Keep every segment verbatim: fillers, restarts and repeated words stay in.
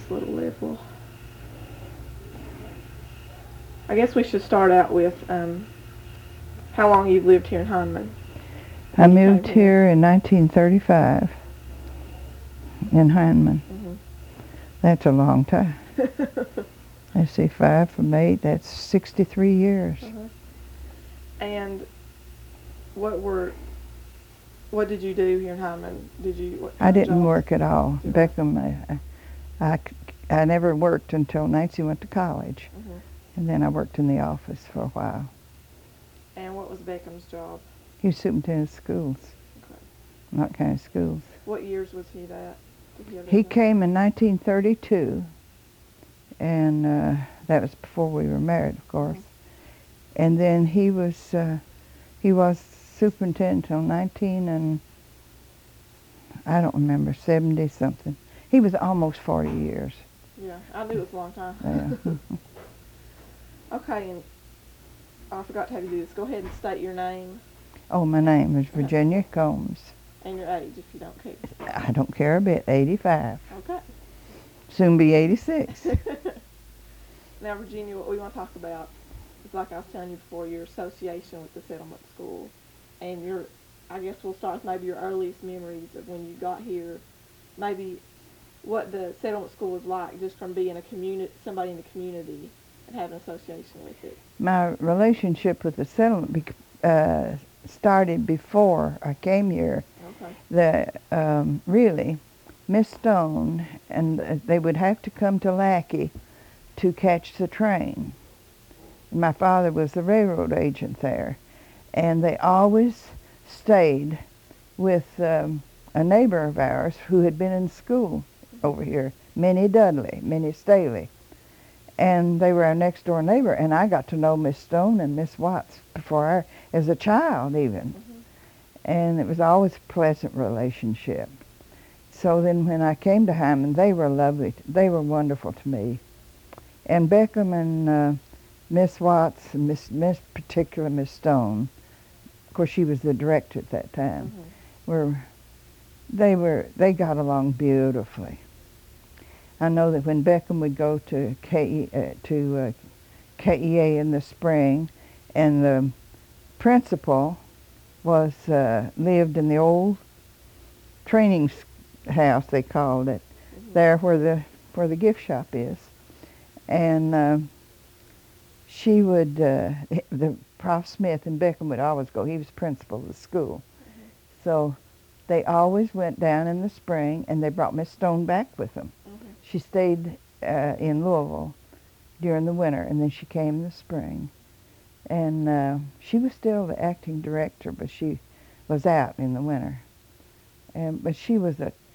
little level. I guess we should start out with um, how long you've lived here in Heinemann. I moved here in nineteen thirty-five in Heinemann. Mm-hmm. That's a long time. Let's see, five from eight, that's sixty-three years. Uh-huh. And what were, what did you do here in Heinemann? Did you? What I didn't jobs? work at all. Beckham, I, I, I never worked until Nancy went to college. Mm-hmm. And then I worked in the office for a while. And what was Beckham's job? He was superintendent of schools. Okay. What kind of schools? What years was he that? Did he have He that came in nineteen thirty-two, and uh, that was before we were married, of course. Mm-hmm. And then he was uh, he was superintendent until nineteen and I don't remember seventy something. He was almost forty years. Yeah, I knew it was a long time. Yeah. Okay, and I forgot to have you do this. Go ahead and state your name. Oh, my name is Virginia Combs. And your age, if you don't care. I don't care a bit. eighty-five. Okay. Soon be eighty-six. Now, Virginia, what we want to talk about is, like I was telling you before, your association with the settlement school, and your, I guess we'll start with maybe your earliest memories of when you got here, maybe what the settlement school was like, just from being a community, somebody in the community, and having an association with it. My relationship with the settlement uh, started before I came here. Okay. The um, really, Miss Stone, and uh, they would have to come to Lackey to catch the train. My father was the railroad agent there, and they always stayed with um, a neighbor of ours who had been in school over here, Minnie Dudley, Minnie Staley. And they were our next door neighbor, and I got to know Miss Stone and Miss Watts before I, as a child even. Mm-hmm. And it was always a pleasant relationship. So then when I came to Heinemann, they were lovely. They were wonderful to me. And Beckham and uh, Miss Watts, and Miss, Miss particular Miss Stone, of course she was the director at that time, mm-hmm. were they were they got along beautifully. I know that when Beckham would go to K E, uh, to uh, K E A in the spring, and the principal was uh, lived in the old training house, they called it, mm-hmm. there where the where the gift shop is, and uh, she would uh, the Prof Smith and Beckham would always go. He was principal of the school, mm-hmm. so they always went down in the spring, and they brought Miss Stone back with them. Mm-hmm. She stayed uh, in Louisville during the winter, and then she came in the spring. And uh, she was still the acting director, but she was out in the winter. And but she was a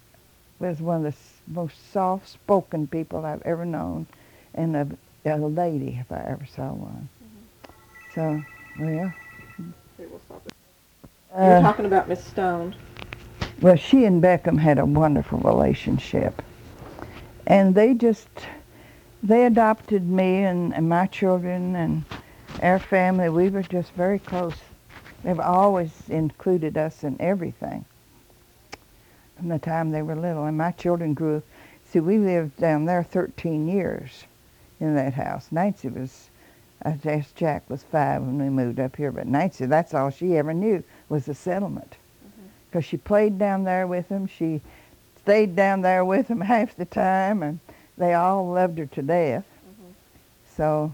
was one of the s- most soft-spoken people I've ever known, and a, a lady if I ever saw one. Mm-hmm. So, well. Okay, we'll stop it. Uh, You're talking about Miss Stone. Well, she and Beckham had a wonderful relationship, and they just they adopted me and, and my children and our family. We were just very close. They've always included us in everything from the time they were little. And my children grew. See, we lived down there thirteen years in that house. Nancy was, I guess Jack was five when we moved up here, but Nancy, that's all she ever knew was the settlement. Because mm-hmm. she played down there with them. She stayed down there with them half the time, and they all loved her to death. Mm-hmm. So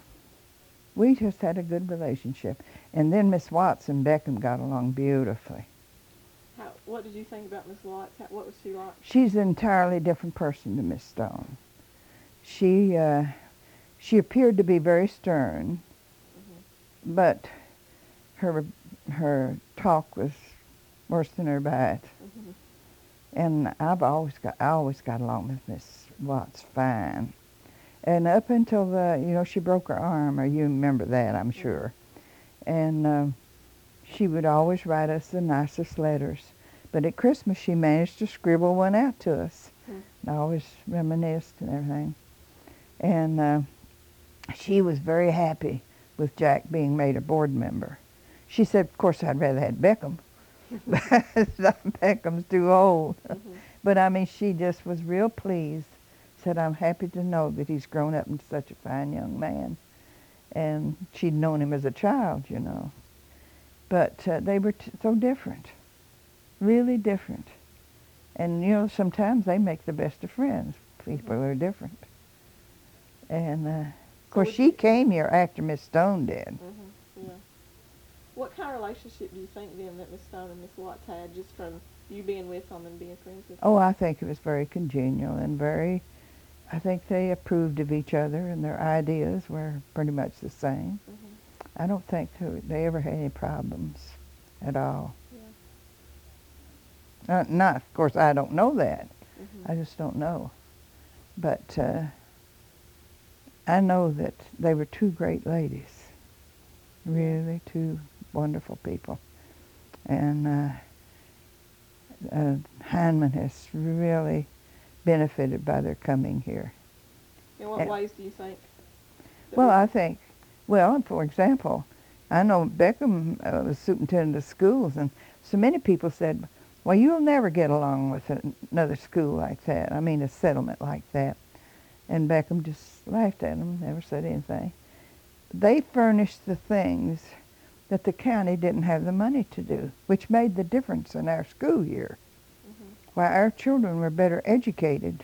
we just had a good relationship. And then Miss Watts and Beckham got along beautifully. How, what did you think about Miss Watts? How, what was she like? She's an entirely different person than Miss Stone. She uh, she appeared to be very stern, mm-hmm. but her her talk was worse than her bite. Mm-hmm. And I've always got I always got along with Miss Watts fine. And up until the, you know, she broke her arm, or you remember that, I'm sure. And uh, she would always write us the nicest letters. But at Christmas, she managed to scribble one out to us. Mm. And I always reminisced and everything. And uh, she was very happy with Jack being made a board member. She said, of course, I'd rather have Beckham. Beckham's too old. Mm-hmm. But, I mean, she just was real pleased. said, I'm happy to know that he's grown up into such a fine young man. And she'd known him as a child, you know. But uh, they were t- so different, really different. And, you know, sometimes they make the best of friends, people who are different. And, uh, of course, she came here after Miss Stone did. Mm-hmm. Yeah. What kind of relationship do you think then that Miss Stone and Miss Watts had, just from you being with them and being friends with them? Oh, I think it was very congenial and very, I think they approved of each other and their ideas were pretty much the same. Mm-hmm. I don't think they ever had any problems at all. Yeah. Uh, not, of course, I don't know that. Mm-hmm. I just don't know. But uh, I know that they were two great ladies, really two wonderful people. And uh, uh, Heinemann has really benefited by their coming here. In what and, ways do you think? Well, I think, well, for example, I know Beckham uh, was superintendent of schools, and so many people said, well, you'll never get along with another school like that. I mean, a settlement like that. And Beckham just laughed at them, never said anything. They furnished the things that the county didn't have the money to do, which made the difference in our school year. Mm-hmm. While our children were better educated,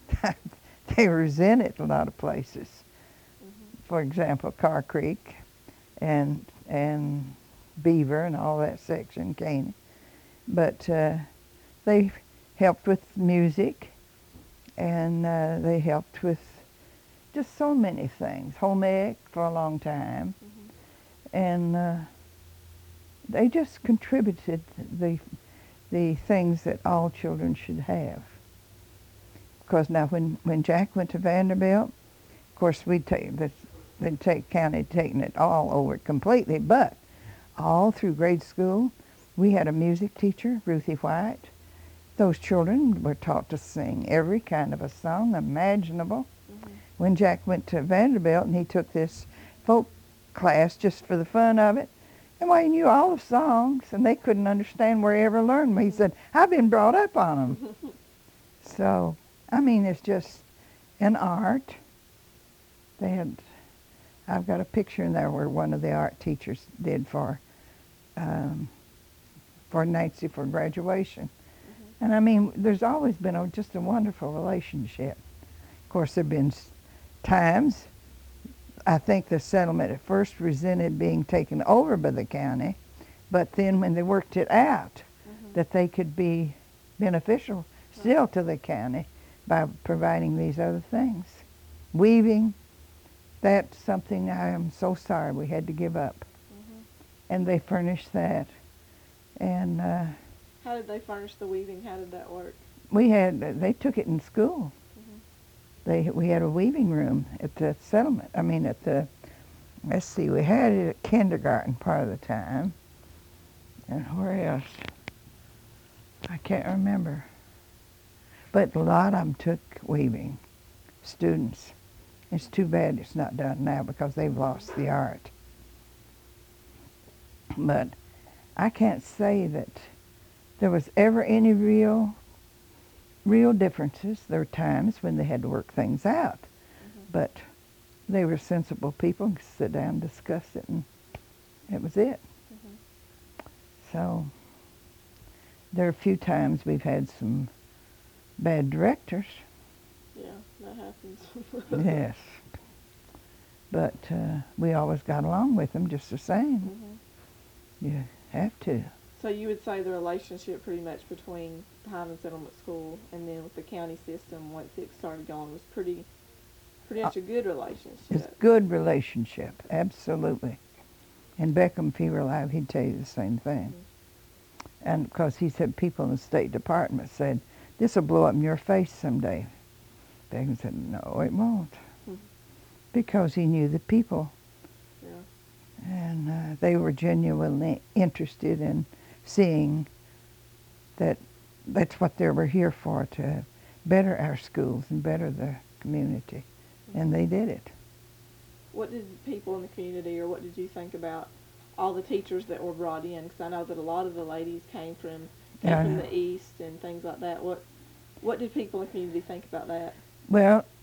they resented a lot of places. Mm-hmm. For example, Carr Creek and and Beaver and all that section, Caney. But uh, they helped with music, and uh, they helped with just so many things. Home ec for a long time. Mm-hmm. And uh, they just contributed the the things that all children should have. Because now when, when Jack went to Vanderbilt, of course we'd take the they'd take county taking it all over completely, but all through grade school we had a music teacher, Ruthie White. Those children were taught to sing every kind of a song imaginable. Mm-hmm. When Jack went to Vanderbilt and he took this folk class just for the fun of it, and why, he knew all the songs, and they couldn't understand where he ever learned them. He said, I've been brought up on them. So, I mean, it's just an art. They had, I've got a picture in there where one of the art teachers did for, um, for Nancy for graduation. Mm-hmm. And I mean, there's always been a, just a wonderful relationship. Of course, there have been times, I think the settlement at first resented being taken over by the county, but then when they worked it out, mm-hmm. that they could be beneficial still to the county by providing these other things. Weaving, that's something I am so sorry we had to give up. Mm-hmm. And they furnished that. And uh, how did they furnish the weaving? How did that work? We had, they took it in school. They, we had a weaving room at the settlement. I mean, at the, let's see, we had it at kindergarten part of the time. And where else? I can't remember. But a lot of them took weaving, students. It's too bad it's not done now because they've lost the art. But I can't say that there was ever any real real differences. There were times when they had to work things out, mm-hmm. but they were sensible people and could sit down and discuss it, and it was it. Mm-hmm. So there are a few times we've had some bad directors. Yeah, that happens. Yes. But uh, we always got along with them just the same. Mm-hmm. You have to. So you would say the relationship pretty much between Hyman Settlement School and then with the county system, once it started going, was pretty pretty much a good relationship. It's a good relationship, absolutely. And Beckham, if he were alive, he'd tell you the same thing. Mm-hmm. And because he said people in the State Department said, this will blow up in your face someday. Beckham said, no, it won't. Mm-hmm. Because he knew the people. Yeah. And uh, they were genuinely interested in seeing that that's what they were here for, to better our schools and better the community. Mm-hmm. And they did it. What did people in the community, or what did you think about all the teachers that were brought in? Because I know that a lot of the ladies came from came yeah, from the East and things like that. What what did people in the community think about that? Well,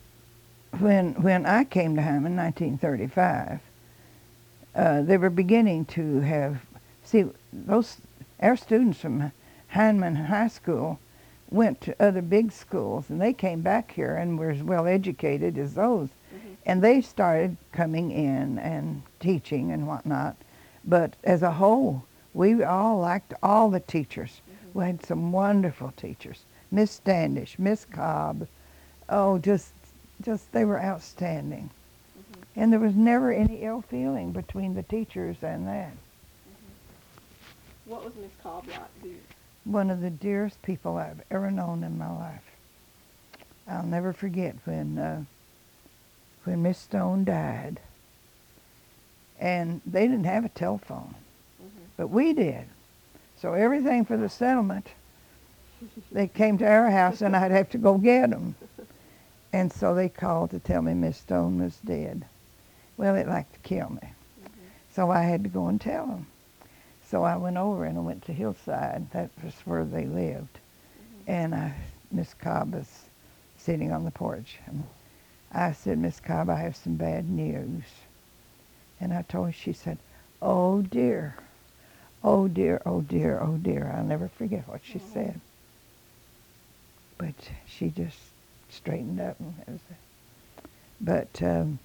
when when I came to Hyman in nineteen thirty-five, uh, they were beginning to have, see, those our students from Hyman High School went to other big schools, and they came back here and were as well educated as those. Mm-hmm. And they started coming in and teaching and whatnot. But as a whole, we all liked all the teachers. Mm-hmm. We had some wonderful teachers. Miss Standish, Miss Cobb, oh, just, just they were outstanding. Mm-hmm. And there was never any ill feeling between the teachers and that. Mm-hmm. What was Miss Cobb like? Do you... One of the dearest people I've ever known in my life. I'll never forget when uh, when Miss Stone died. And they didn't have a telephone, Mm-hmm. but we did. So everything for the settlement, they came to our house and I'd have to go get them. And so they called to tell me Miss Stone was dead. Well, it liked to kill me. Mm-hmm. So I had to go and tell them. So I went over and I went to Hillside. That was where they lived. Mm-hmm. And I, Miss Cobb was sitting on the porch. And I said, Miss Cobb, I have some bad news. And I told her, she said, oh dear, oh dear, oh dear, oh dear. I'll never forget what she Oh. said. But she just straightened up. And it was a, but um,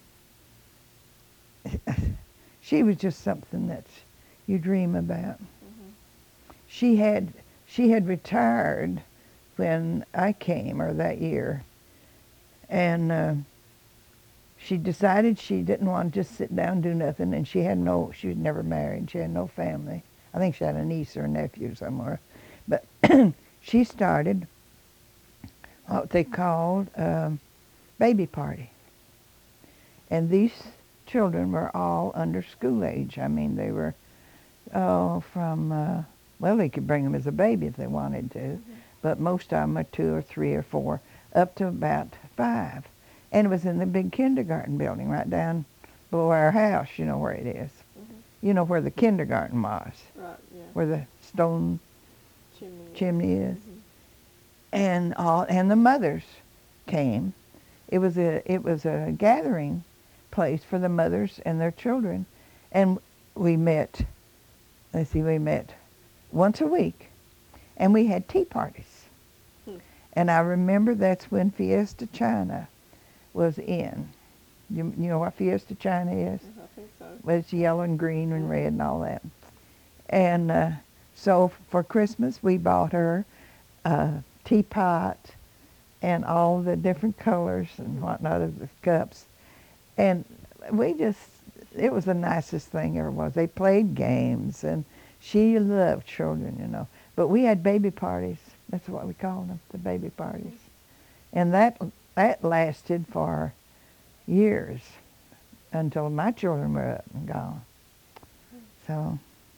she was just something that you dream about. Mm-hmm. She had she had retired when I came, or that year, and uh, she decided she didn't want to just sit down and do nothing, and she had no, she was never married, she had no family. I think she had a niece or a nephew somewhere. But she started what they called um, baby party. And these children were all under school age. I mean, they were, oh, from, uh, well, they could bring them as a baby if they wanted to, Mm-hmm. but most of them are two or three or four, up to about five. And it was in the big kindergarten building right down below our house, you know where it is. Mm-hmm. You know where the kindergarten was, Right, yeah. where the stone Chimney. chimney is. Mm-hmm. And all, and the mothers came. It was a, it was a gathering place for the mothers and their children. And we met, let's see, we met once a week. And we had tea parties. Hmm. And I remember that's when Fiesta China was in. You, you know what Fiesta China is? I think so. Well, it's yellow and green and red and all that. And uh, so for Christmas, we bought her a teapot and all the different colors and whatnot of the cups. And we just, it was the nicest thing ever was. They played games, and she loved children, you know. But we had baby parties. That's what we called them, the baby parties. And that that lasted for years until my children were up and gone. So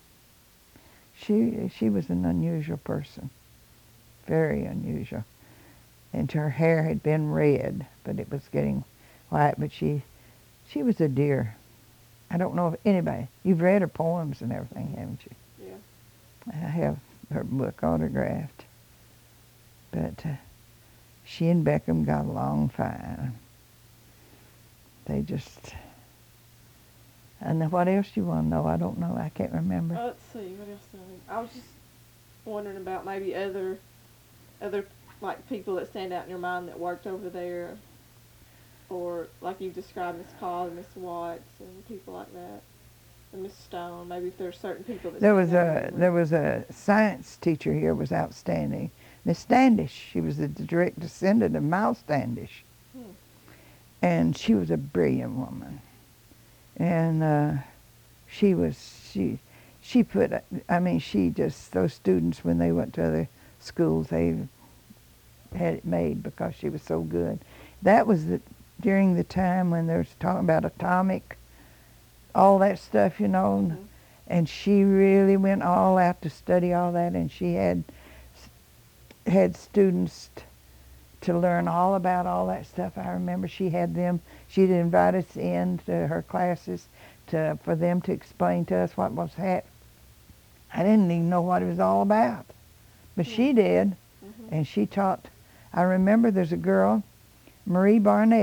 she she was an unusual person, very unusual. And her hair had been red, but it was getting white. But she she was a dear. I don't know if anybody, you've read her poems and everything, haven't you? Yeah. I have her book autographed. But uh, she and Beckham got along fine. They just, and what else you want to know? I don't know. I can't remember. Uh, let's see, what else do I need? I was just wondering about maybe other, other like people that stand out in your mind that worked over there, or like you described Miss Cobb and Miss Watts and people like that, and Miss Stone. Maybe if there's certain people that There stand was out in a your there memory. was a science teacher here was outstanding. Miss Standish. She was the direct descendant of Miles Standish, Hmm. and she was a brilliant woman. And uh, she was she she put. I mean, she just those students when they went to other schools, they had it made because she was so good. That was the during the time when they was talking about atomic, all that stuff, you know. Mhm. And she really went all out to study all that, and she had had students t- to learn all about all that stuff. I remember she had them, she'd invite us in to her classes to for them to explain to us what was happening. I didn't even know what it was all about, but she did, Mhm. and she taught. I remember there's a girl, Marie Barnett, it's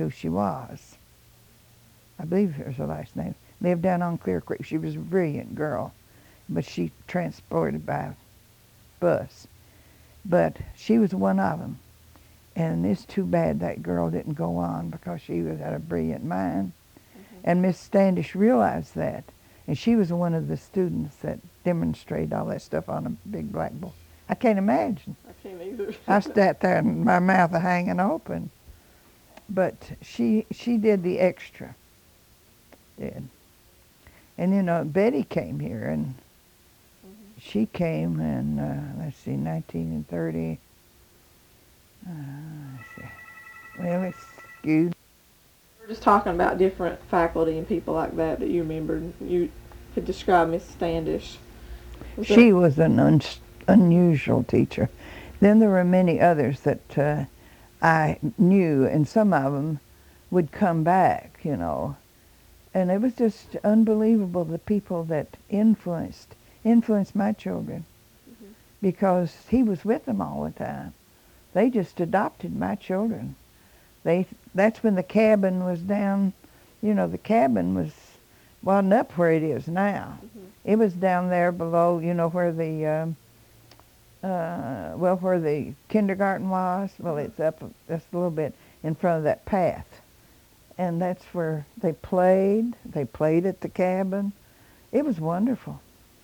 who she was. I believe it was her last name. Lived down on Clear Creek. She was a brilliant girl, but she transported by bus. But she was one of them. And it's too bad that girl didn't go on because she was had a brilliant mind. Mm-hmm. And Miss Standish realized that. And she was one of the students that demonstrated all that stuff on a big blackboard. I can't imagine. I can't either. I sat there and my mouth hanging open. But she she did the extra. Did. And you know, Betty came here, and mm-hmm. she came in, uh, let's see, nineteen thirty. Uh, let's see. Well, it's skewed. We were just talking about different faculty and people like that that you remembered. You could describe Miss Standish. Was she that... was an un- unusual teacher. Then there were many others that uh, I knew, and some of them would come back, you know. And it was just unbelievable, the people that influenced influenced my children, mm-hmm. because he was with them all the time. They just adopted my children. They that's when the cabin was down, you know, the cabin was wasn't up where it is now. Mm-hmm. It was down there below, you know, where the um, uh, well, where the kindergarten was. Well, mm-hmm. it's up just a little bit in front of that path. And that's where they played. They played at the cabin. It was wonderful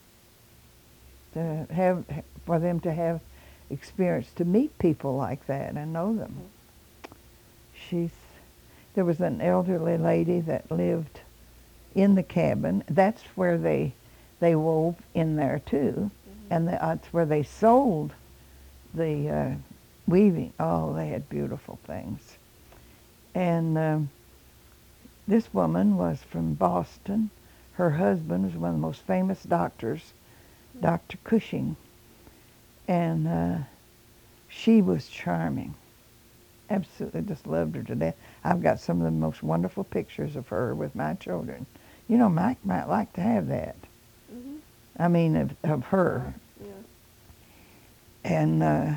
to have for them to have experience, to meet people like that and know them. Mm-hmm. She's there was an elderly lady that lived in the cabin. That's where they they wove in there too, mm-hmm. and the, that's where they sold the uh, weaving. Oh, they had beautiful things, and. Um, This woman was from Boston. Her husband was one of the most famous doctors, Doctor Cushing. And uh, she was charming. Absolutely just loved her to death. I've got some of the most wonderful pictures of her with my children. You know, Mike might like to have that. Mm-hmm. I mean, of, of her. Yeah. And uh,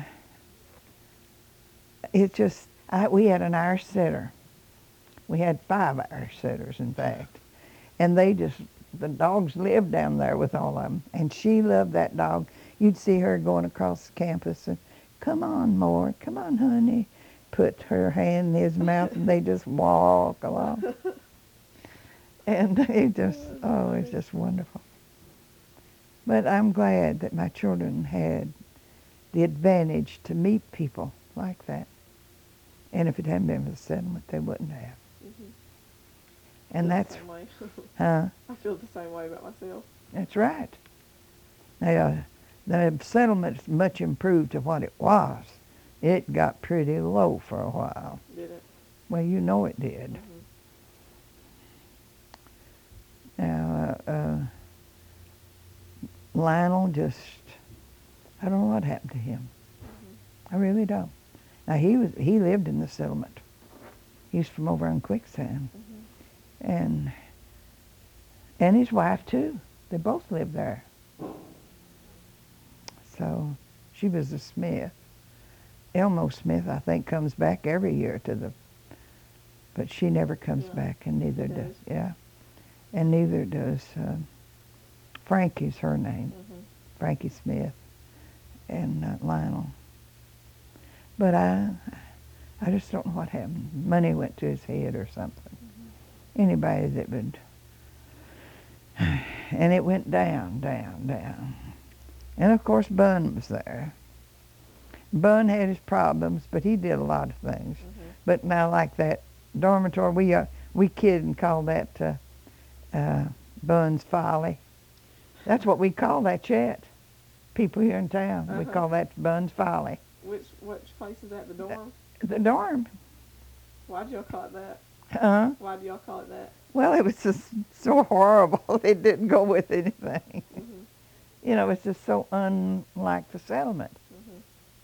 it just, I, we had an Irish setter. We had five Irish setters, in fact. And they just, the dogs lived down there with all of them. And she loved that dog. You'd see her going across the campus and, come on, Mort, come on, honey. Put her hand in his mouth and they just walk along. And it just, oh, it's just wonderful. But I'm glad that my children had the advantage to meet people like that. And if it hadn't been for the settlement, they wouldn't have. Mm-hmm. And that's, the same way. huh? I feel the same way about myself. That's right. Now, uh, the settlement's much improved to what it was. It got pretty low for a while. Did it? Well, you know it did. Mm-hmm. Now, uh, uh, Lionel just, I don't know what happened to him. Mm-hmm. I really don't. Now, he was he lived in the settlement. He's from over on Quicksand. Mm-hmm. And and his wife, too. They both lived there. So she was a Smith. Elmo Smith, I think, comes back every year to the, but she never comes yeah. back, and neither does. does, yeah. And neither does, uh, Frankie's her name, mm-hmm. Frankie Smith, and uh, Lionel. But I, I just don't know what happened. Money went to his head or something. Mm-hmm. Anybody that would, and it went down, down, down. And of course Bun was there. Bun had his problems, but he did a lot of things. Mm-hmm. But now like that dormitory, we uh, we kid and call that uh, uh, Bun's Folly. That's what we call that yet. People here in town, uh-huh. we call that Bun's Folly. Which which place is that, the dorm? The, the dorm. Why'd y'all call it that? Huh? Why do y'all call it that? Well, it was just so horrible. It didn't go with anything. Mm-hmm. You know, it's just so unlike the settlement. Mm-hmm.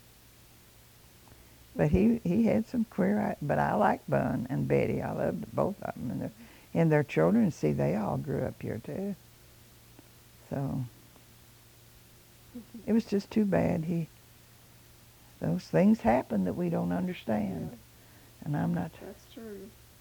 But he, he had some queer, but I like Bun and Betty. I loved both of them. And their, and their children, see, they all grew up here too. So mm-hmm. it was just too bad. He, those things happen that we don't understand. Yeah. And I'm not. That's true.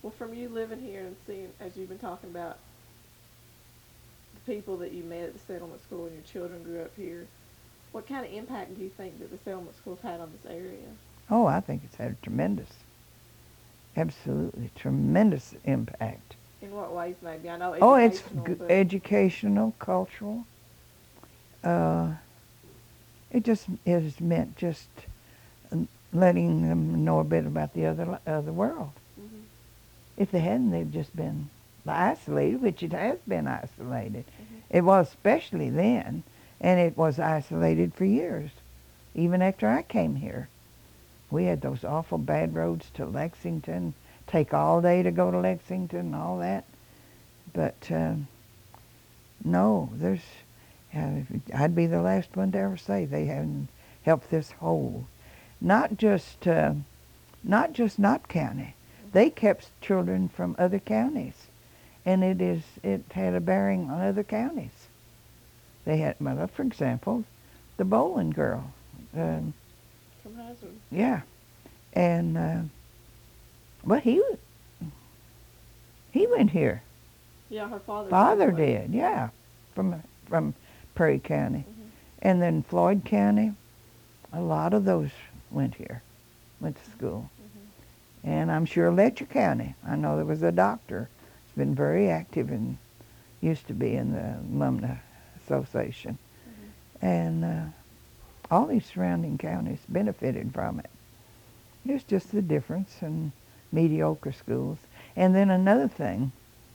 Well, from you living here and seeing, as you've been talking about, the people that you met at the settlement school and your children grew up here, what kind of impact do you think that the settlement school's had on this area? Oh, I think it's had a tremendous, absolutely tremendous impact. In what ways, maybe? I know Oh, it's educational, g- but educational, cultural. Uh, it just has meant just um, letting them know a bit about the other other world. hmm If they hadn't, they've just been isolated, which it has been isolated. hmm It was especially then, and it was isolated for years, even after I came here. We had those awful bad roads to Lexington, take all day to go to Lexington and all that. But um, no, there's, uh, I'd be the last one to ever say they haven't helped this whole. Not just, uh, not just Knott County. They kept children from other counties, and it is it had a bearing on other counties. They had, well, for example, the Bolin girl. Um, from Hazard. yeah, and uh, well, he w- he went here. Yeah, her father. Father passed away. did, yeah, from from Prairie County, hmm and then Floyd County. A lot of those went here, went to school. hmm And I'm sure Letcher County. I know there was a doctor. He's been very active and used to be in the Alumni Association. hmm And uh, all these surrounding counties benefited from it. It's just the difference in mediocre schools. And then another thing,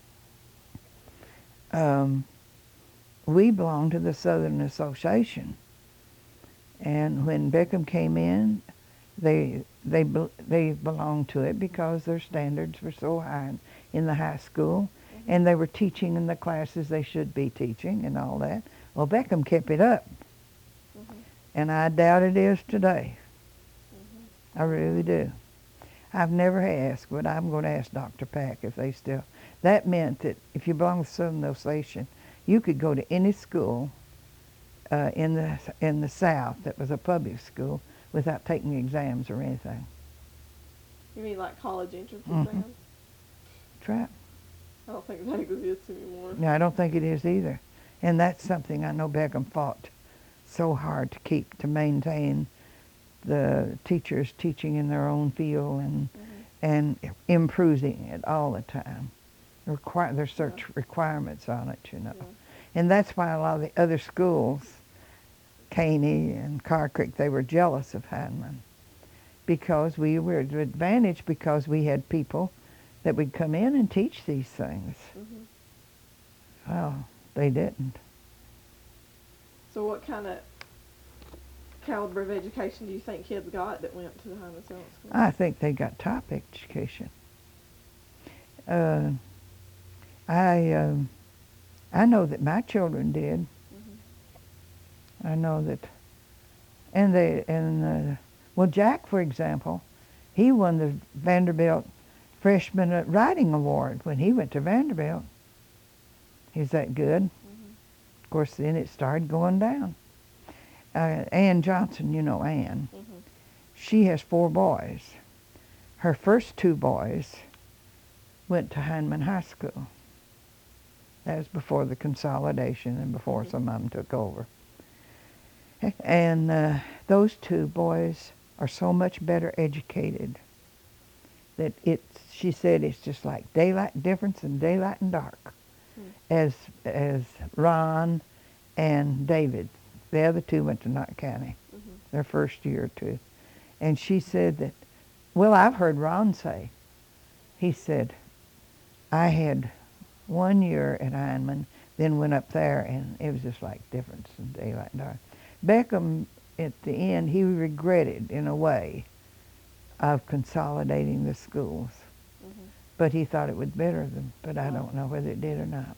um, we belong to the Southern Association. And when Beckham came in, they they be- they belonged to it because their standards were so high in, in the high school, hmm and they were teaching in the classes they should be teaching and all that. Well, Beckham kept it up, hmm and I doubt it is today. hmm I really do. I've never asked, but I'm going to ask Doctor Pack if they still. That meant that if you belong to Southern Association, you could go to any school uh, in the in the South that was a public school without taking exams or anything. You mean like college entrance Mhm. exams? That's right. I don't think that exists anymore. No, I don't think it is either. And that's something I know Beckham fought so hard to keep, to maintain the teachers teaching in their own field and hmm and improving it all the time. Require, there's Yeah. such requirements on it, you know. Yeah. And that's why a lot of the other schools, Caney and Car Creek, they were jealous of Heinemann because we were at an advantage because we had people that would come in and teach these things. hmm Well, they didn't. So, what kind of caliber of education do you think kids got that went to the Hyman Settlement School? I think they got top education. Uh, I um, I know that my children did. hmm I know that, and they and uh, well, Jack, for example, he won the Vanderbilt Freshman Writing Award when he went to Vanderbilt. He's that good. hmm Of course, then it started going down. Uh, Ann Johnson, you know Ann. hmm She has four boys. Her first two boys went to Heinemann High School. That was before the consolidation and before Mhm. some of them took over. And uh, those two boys are so much better educated that it's, she said it's just like daylight difference in daylight and dark. Hmm. As, as Ron and David, the other two went to Knott County, hmm their first year or two. And she said that, well, I've heard Ron say, he said, I had one year at Heinemann, then went up there, and it was just like difference in daylight and dark. Beckham, at the end, he regretted, in a way, of consolidating the schools. hmm But he thought it would better them, but I Right. don't know whether it did or not.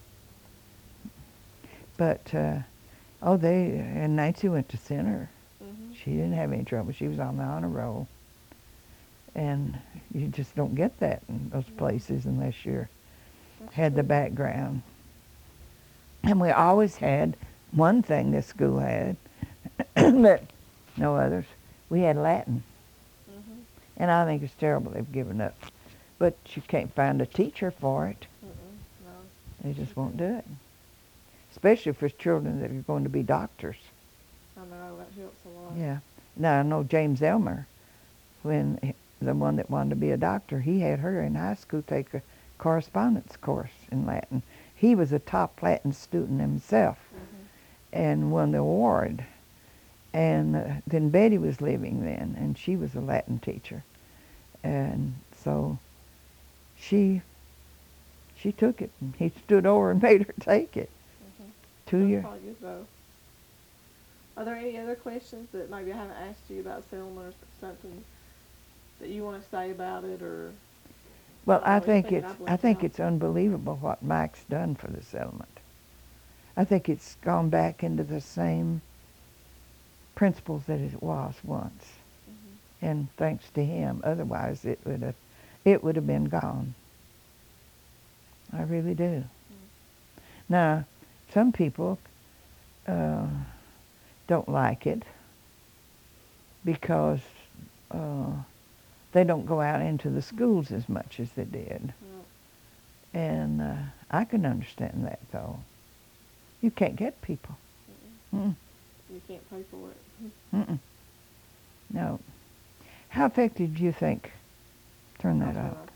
But, uh, oh, they, and Nancy went to Center. hmm She didn't have any trouble. She was on the honor roll. And you just don't get that in those places unless you're That's had the true. background. And we always had one thing this school had that no others. We had Latin. hmm And I think it's terrible they've given up but you can't find a teacher for it. Mm-mm, no. They just won't do it. Especially for children that are going to be doctors. I know, that helps a lot. Yeah. Now, I know James Elmer, when he- the one that wanted to be a doctor, he had her in high school take a correspondence course in Latin. He was a top Latin student himself Mm-hmm. and won the award. And uh, then Betty was living then, and she was a Latin teacher. And so she she took it, and he stood over and made her take it. Mm-hmm. Two That's years. probably good though. Are there any other questions that maybe I haven't asked you about Selma or something that you want to say about it, or? Well, I I don't know, think anything it's that I've I left think out? it's unbelievable what Mike's done for the settlement. I think it's gone back into the same principles that it was once, Mm-hmm. and thanks to him. Otherwise, it would have it would have been gone. I really do. Mm-hmm. Now, some people uh, don't like it because uh, they don't go out into the schools as much as they did. Well, And uh, I can understand that, though. You can't get people. mm-mm. Mm-mm. You can't pay for it. Mm-mm. No. How effective do you think? Turn I'll that turn off. it off.